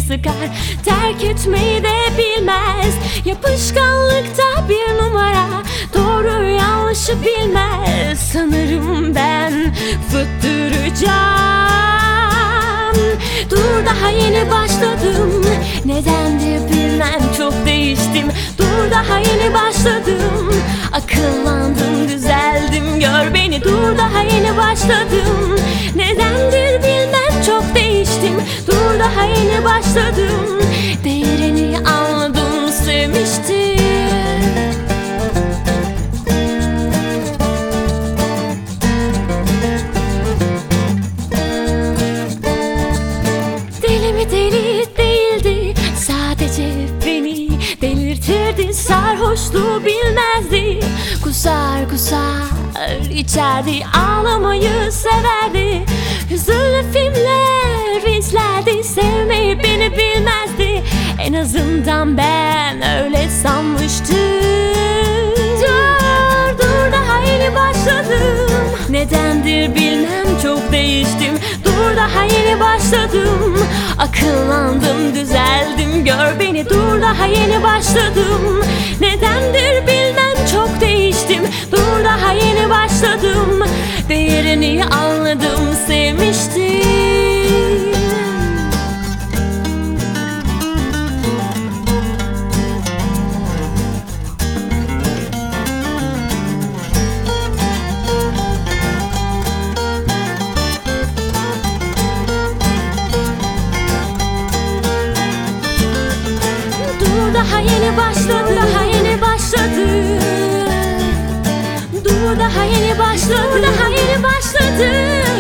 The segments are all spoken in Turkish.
sıkar, terk etmeyi de bilmez. Yapışkanlıkta bir numara, doğru yanlışı bilmez. Sanırım ben fıttıracağım. Dur, daha yeni başladım, nedendir bilmem, çok değiştim. Dur, daha yeni başladım, akıllandım, düzeldim, gör beni. Dur, daha yeni başladım, nedendir bilmem, çok değiştim. Dur, daha yeni başladım, değerini anladım, sevmiştim. Deli mi deli değildi, sadece beni delirtirdi. Sarhoşluğu bilmezdi, kusar kusar içerdi, ağlamayı severdi. Hüzünlü filmler izlerdi, sevmeyi beni bilmezdi. En azından ben öyle sanmıştım. Dur, daha yeni başladım, nedendir bilmem, çok değiştim. Dur, daha yeni başladım, akıllandım, düzeldim, gör beni. Dur, daha yeni başladım, nedendir bilmem, çok değiştim. Dur, daha yeni başladım, değerini anladım, sevmiştim. Daha yeni başladı, daha yeni başladı. Dur, daha yeni başladı, daha yeni başladı.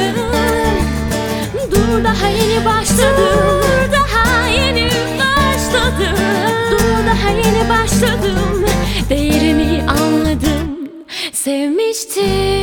Dur, daha yeni başladı, dur, daha yeni başladı. Dur, daha yeni başladım, değerini anladım, sevmiştim.